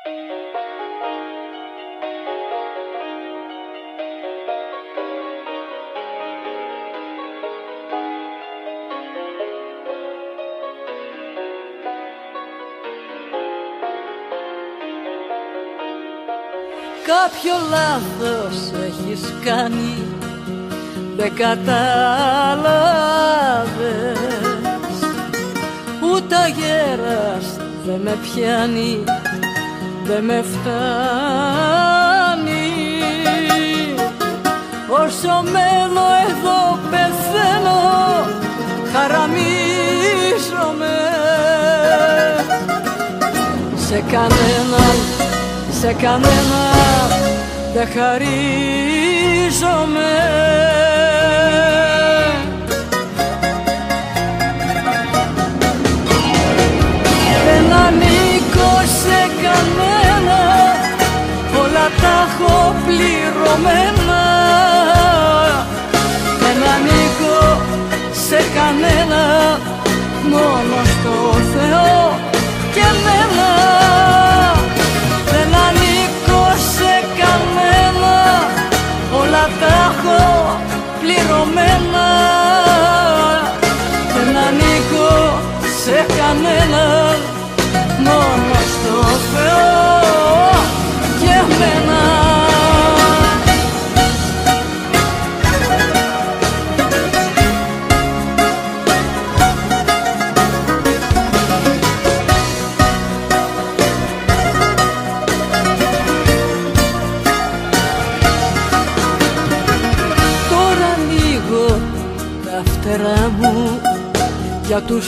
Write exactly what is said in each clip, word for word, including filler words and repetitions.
Κάποιο λάθος έχεις κάνει, δεν κατάλαβες. Ούτε αγέρας δεν με πιάνει, δεν με φτάνει. Όσο μένω εδώ πεθαίνω, χαραμίζομαι. Σε κανέναν, σε κανένα δεν χαρίζομαι. Δεν ανήκω σε κανένα, όλα τα έχω πληρωμένα. Δεν ανήκω σε κανένα, μόνο στο Θεό και εμένα. Δεν ανήκω σε κανένα, όλα τα έχω πληρωμένα. Δεν ανήκω σε κανένα, μόνο στο Θεό και εμένα. Μου για τους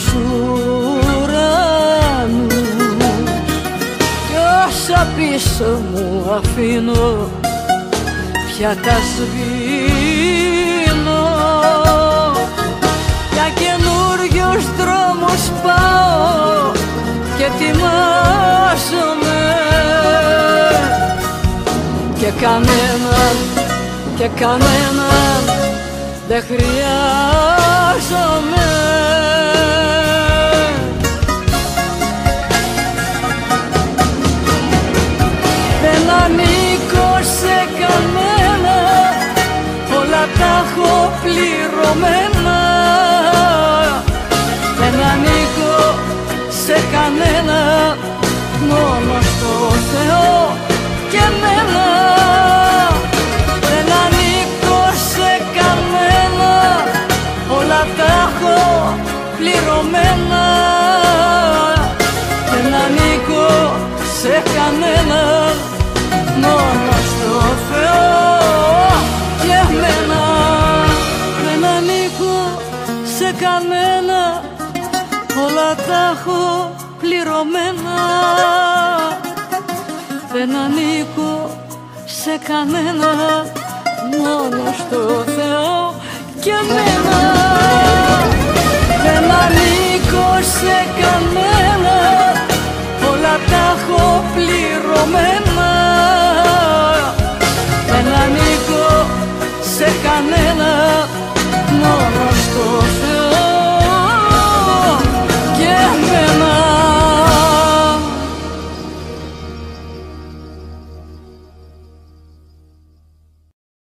ουρανούς κι όσα πίσω μου αφήνω πια τα σβήνω. Για καινούριους δρόμους πάω και ετοιμάζομαι. Και κανέναν, και κανέναν δεν χρειάζομαι. Δεν ανήκω σε κανένα, όλα τα έχω πληρωμένα. Δεν ανήκω σε κανένα, μόνο στο Θεό και εμένα. Δεν ανήκω σε κανένα, όλα τα έχω πληρωμένα. Δεν ανήκω σε κανένα, μόνο στο Θεό και εμένα. Δεν ανήκω σε κανένα, όλα τα έχω πληρωμένα. Δεν ανήκω σε κανένα, μόνο στο Θεό και εμένα.